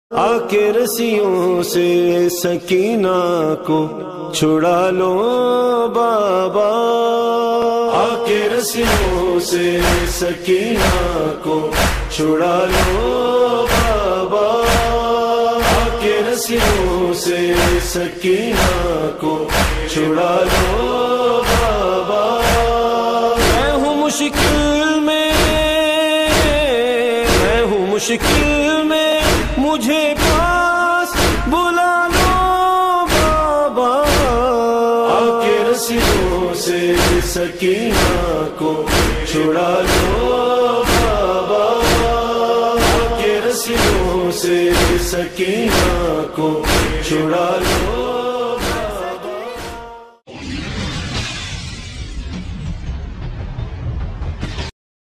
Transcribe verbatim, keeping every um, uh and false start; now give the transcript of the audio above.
आके रस्सियों से सकीना को छुड़ा लो बाबा। आके रस्सियों से सकीना को छुड़ा लो बाबा। आके रस्सियों से सकीना को छुड़ा लो बाबा। मैं हूँ मुश्किल में, मैं हूँ मुश्किल में, मुझे पास बुला लो बाबा। आके रस्सियों से सकीना को छुड़ा लो बाबा। आके रस्सियों से सकीना को छुड़ा लो।